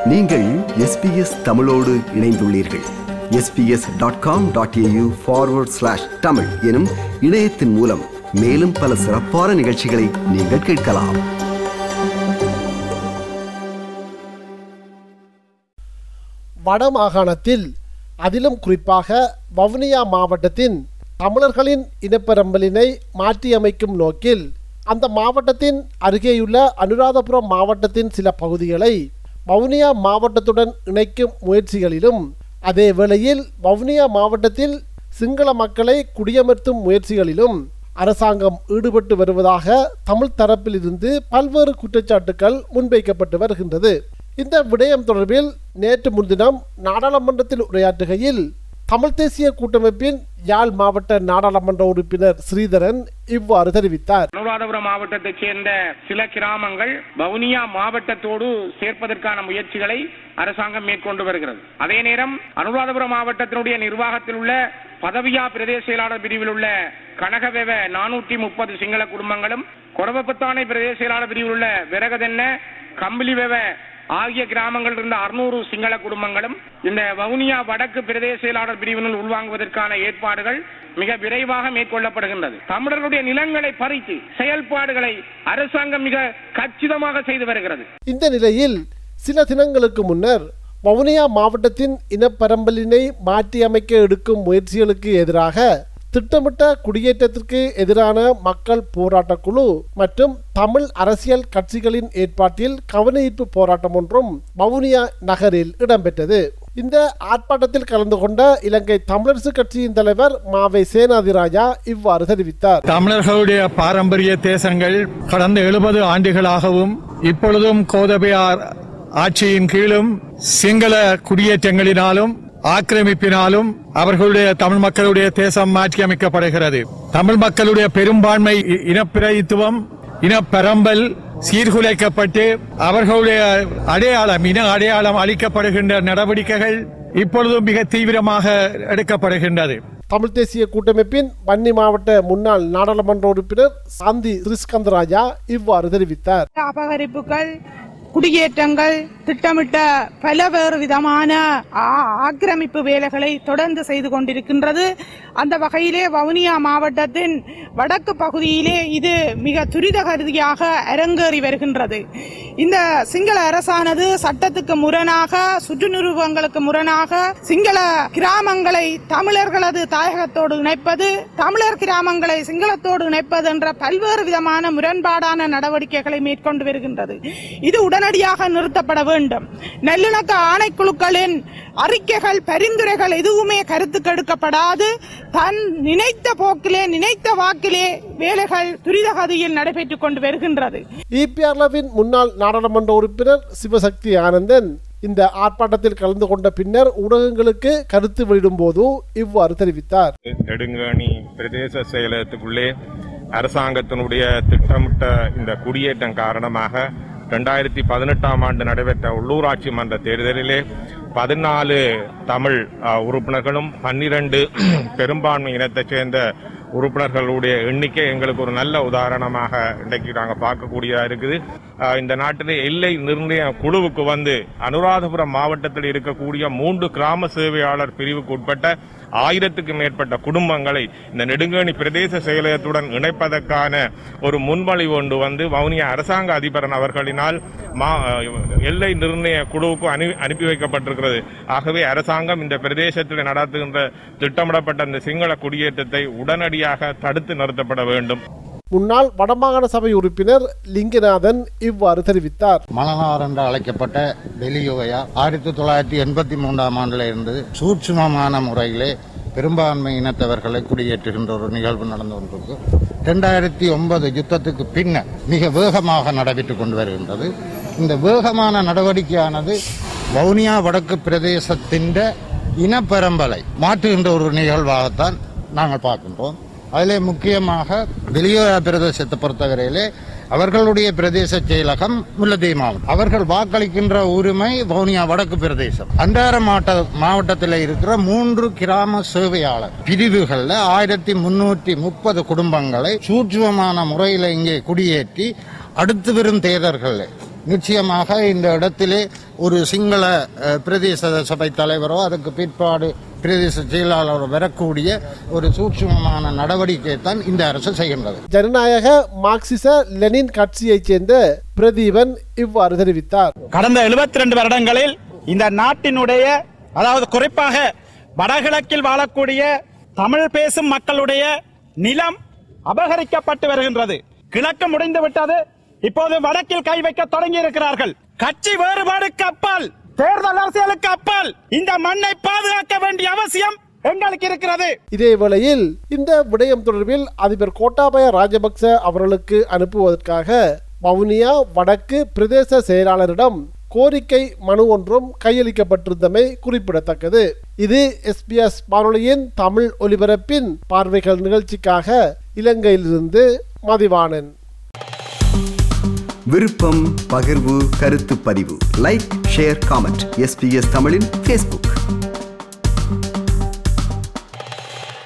நீங்கள் SBS தமிழோடு இணைந்துள்ளீர்கள். sbs.com.au/tamil எனும் இணையத்தின் மூலம் மேலும் பல சிறப்பான நிகழ்ச்சிகளை நீங்கள் கேட்கலாம். வடமாகாணத்தில் அதிலும் குறிப்பாக வவுனியா மாவட்டத்தின் தமிழர்களின் இனப்பெரம்பலினை மாற்றியமைக்கும் நோக்கில் அந்த மாவட்டத்தின் அருகேயுள்ள அனுராதபுரம் மாவட்டத்தின் சில பகுதிகளை வவுனியா மாவட்டத்துடன் இணைக்கும் முயற்சிகளிலும் அதே வேளையில் வவுனியா மாவட்டத்தில் சிங்கள மக்களை குடியமர்த்தும் முயற்சிகளிலும் அரசாங்கம் ஈடுபட்டு வருவதாக தமிழ் தரப்பிலிருந்து பல்வேறு குற்றச்சாட்டுகள் முன்வைக்கப்பட்டு வருகின்றது. இந்த விடயம் தொடர்பில் நேற்று முன்தினம் நாடாளுமன்றத்தில் உரையாற்றுகையில் தமிழ் தேசிய கூட்டமைப்பின் யாழ் மாவட்ட நாடாளுமன்ற உறுப்பினர் ஸ்ரீதரன் இவ்வாறு தெரிவித்தார். அனுராதபுரம் மாவட்டத்தைச் சேர்ந்த சில கிராமங்கள் வவுனியா மாவட்டத்தோடு சேர்ப்பதற்கான முயற்சிகளை அரசாங்கம் மேற்கொண்டு வருகிறது. அதே நேரம் அனுராதபுரம் மாவட்டத்தினுடைய நிர்வாகத்தில் உள்ள பதவியா பிரதேச செயலாளர் பிரிவில் உள்ள கனகவெவ 430 சிங்கள குடும்பங்களும், கொரவப்பத்தானை பிரதேச செயலாளர் பிரிவில் உள்ள விரகதென்ன, கம்பிலிவெவ ஆகிய கிராமங்களில் இருந்த 600 சிங்கள குடும்பங்களும் இந்த வவுனியா வடக்கு பிரதேச செயலாளர் பிரிவினுள் உள்வாங்குவதற்கான ஏற்பாடுகள் மிக விரைவாக மேற்கொள்ளப்படுகின்றது. தமிழர்களுடைய நிலங்களை பறித்து செயல்பாடுகளை அரசாங்கம் மிக கச்சிதமாக செய்து வருகிறது. இந்த நிலையில் சில தினங்களுக்கு முன்னர் வவுனியா மாவட்டத்தின் இனப்பெரம்பலினை மாற்றியமைக்க எடுக்கும் முயற்சிகளுக்கு எதிராக திட்டமிட்ட குடியேற்றத்திற்கு எதிரான மக்கள் போராட்ட குழு மற்றும் தமிழ் அரசியல் கட்சிகளின் ஏற்பாட்டில் கவனஈர்ப்பு போராட்டம் ஒன்றும் வவுனியா நகரில் இடம்பெற்றது. இந்த ஆர்ப்பாட்டத்தில் கலந்து கொண்ட இலங்கை தமிழரசு கட்சியின் தலைவர் மாவை சேனாதிராஜா இவ்வாறு தெரிவித்தார். தமிழர்களுடைய பாரம்பரிய தேசங்கள் கடந்த 70 ஆண்டுகளாகவும் இப்பொழுதும் கோதபையார் ஆட்சியின் கீழும் சிங்கள குடியேற்றங்களினாலும் ஆக்கிரமிப்பினாலும் அவர்களுடைய தமிழ் மக்களுடைய தேசம் மாற்றியமைக்கப்படுகிறது. தமிழ் மக்களுடைய பெரும்பான்மை இனப்பிரதித்துவம், இனப்பெரம்பல் சீர்குலைக்கப்பட்டு அவர்களுடைய இன அடையாளம் அளிக்கப்படுகின்ற நடவடிக்கைகள் இப்பொழுதும் மிக தீவிரமாக எடுக்கப்படுகின்றது. தமிழ் தேசிய கூட்டமைப்பின் வன்னி மாவட்ட முன்னாள் நாடாளுமன்ற உறுப்பினர் சாந்தி ஸ்ரீஸ்கந்தராஜா இவ்வாறு தெரிவித்தார். அபகரிப்புகள், குடியேற்றங்கள், திட்டமிட்ட பல்வேறு விதமான ஆக்கிரமிப்பு வேலைகளை தொடர்ந்து செய்து கொண்டிருக்கின்றது. அந்த வகையிலே வவுனியா மாவட்டத்தின் வடக்கு பகுதியிலே இது மிக துரிதகதியாக அரங்கேறி வருகின்றது. இந்த சிங்கள அரசானது சட்டத்துக்கு முரணாக, சுற்று நிறுவனங்களுக்கு முரணாக சிங்கள கிராமங்களை தமிழர்களது தாயகத்தோடு இணைப்பது, தமிழர் கிராமங்களை சிங்களத்தோடு இணைப்பது என்ற பல்வேறு விதமான முரண்பாடான நடவடிக்கைகளை மேற்கொண்டு வருகின்றது. இது உடனடியாக நிறுத்தப்பட வேண்டும். நல்லிணக்க ஆணைக்குழுக்களின் அறிக்கைகள், பரிந்துரைகள் எதுவுமே கருத்துக்கு எடுக்கப்படாது. தன் நினைத்த போக்கிலே, நினைத்த வாக்கிலே வேலைகள் துரிதகதியில் நடைபெற்றுக் கொண்டு வருகின்றது. இபிஆர்லவின் முன்னாள் நாடாளுமன்ற உறுப்பினர் சிவசக்தி ஆனந்தன் இந்த ஆர்ப்பாட்டத்தில் கலந்து கொண்ட பின்னர் ஊடகங்களுக்கு கருத்து வெளியிடும் போது இவ்வாறு தெரிவித்தார். நெடுங்கணி பிரதேச செயலகத்துக்குள்ளே அரசாங்கத்தினுடைய திட்டமிட்ட இந்த குடியேற்றம் காரணமாக 2018ஆம் ஆண்டு நடைபெற்ற உள்ளூராட்சி மன்ற தேர்தலிலே 14 தமிழ் உறுப்பினர்களும் 12 பெரும்பான்மை இனத்தைச் சேர்ந்த உறுப்பினர்களுடைய எண்ணிக்கை எங்களுக்கு ஒரு நல்ல உதாரணமாக இன்றைக்கு நாங்கள் பார்க்கக்கூடியதாக இருக்குது. இந்த நாட்டிலே எல்லை நிர்ணய குழுவுக்கு வந்து அனுராதபுரம் மாவட்டத்தில் இருக்கக்கூடிய 3 கிராம சேவையாளர் பிரிவுக்கு உட்பட்ட 1000க்கும் மேற்பட்ட குடும்பங்களை இந்த நெடுங்கணி பிரதேச செயலகத்துடன் இணைப்பதற்கான ஒரு முன்மொழிவு ஒன்று வந்து வவுனியா அரசாங்க அதிபரன் அவர்களினால் எல்லை நிர்ணய குழுவுக்கு அனுப்பி வைக்கப்பட்டிருக்கிறது. ஆகவே அரசாங்கம் இந்த பிரதேசத்தில் நடத்துகின்ற திட்டமிடப்பட்ட இந்த சிங்கள குடியேற்றத்தை உடனடியாக தடுத்து நிறுத்தப்பட வேண்டும். முன்னாள் வடமாகாண சபை உறுப்பினர் லிங்கநாதன் இவ்வாறு தெரிவித்தார். மலனார் என்று அழைக்கப்பட்ட வெளியுகையா 1983ஆம் ஆண்டில் இருந்து சூட்சுமமான முறையிலே பெரும்பான்மை இனத்தவர்களை குடியேற்றுகின்ற ஒரு நிகழ்வு நடந்து கொண்டிருக்கு. 2009 யுத்தத்துக்கு பின்னர் மிக வேகமாக நடைபெற்றுக் கொண்டு வருகின்றது. இந்த வேகமான நடவடிக்கையானது வவுனியா வடக்கு பிரதேசத்தின் இனப்பெரம்பலை மாற்றுகின்ற ஒரு நிகழ்வாகத்தான் நாங்கள் பார்க்கின்றோம். அதிலே முக்கியமாக வெளியுறவு பிரதேசத்தை பொறுத்தவரையிலே அவர்களுடைய பிரதேச செயலகம் முல்லைத்தீவு மாவட்டம். அவர்கள் வாக்களிக்கின்ற உரிமை வவுனியா வடக்கு பிரதேசம். அண்டார மாவட்டத்தில் இருக்கிற 3 கிராம சேவையாளர் பிரிவுகளில் 1330 குடும்பங்களை சூட்சுமமான முறையில் இங்கே குடியேற்றி அடுத்து வரும் தேர்தல்களில் நிச்சயமாக இந்த இடத்திலே ஒரு சிங்கள பிரதேச சபை தலைவரோ அதுக்கு பிற்பாடு பிரதேச செயலாளரோ வரக்கூடிய ஒரு சூட்சுமமான நடவடிக்கையை தான் இந்த அரசு செய்கின்றது. ஜனநாயக மார்க்சிச லெனின் கட்சியைச் சேர்ந்த பிரதீபன் இவ்வாறு தெரிவித்தார். கடந்த 72 வருடங்களில் இந்த நாட்டினுடைய, அதாவது குறிப்பாக வடகிழக்கில் வாழக்கூடிய தமிழ் பேசும் மக்களுடைய நிலம் அபகரிக்கப்பட்டு வருகின்றது. கிழக்கு முடிந்து விட்டது, இப்போது வடக்கில் கை வைக்க தொடங்கி இருக்கிறார்கள். கட்சி வேறுபாடுக்கு அப்பால், தேர்தல் அரசியலுக்கு அப்பால் இந்த மண்ணை பாதுகாக்க வேண்டிய அவசியம் எங்களுக்கு இருக்கிறது. இதே வேளையில் இந்த விடயம் தொடர்பில் அதிபர் கோட்டாபய ராஜபக்ச அவர்களுக்கு அனுப்புவதற்காக வவுனியா வடக்கு பிரதேச செயலாளரிடம் கோரிக்கை மனு ஒன்றும் கையளிக்கப்பட்டிருந்தமை குறிப்பிடத்தக்கது. இது SBS வானொலியின் தமிழ் ஒலிபரப்பின் பார்வைகள் நிகழ்ச்சிக்காக இலங்கையிலிருந்து மதிவாணன். விருப்பம், பகிர்வு, கருத்து பதிவு, லைக், ஷேர், காமெண்ட். SBS தமிழின் Facebook.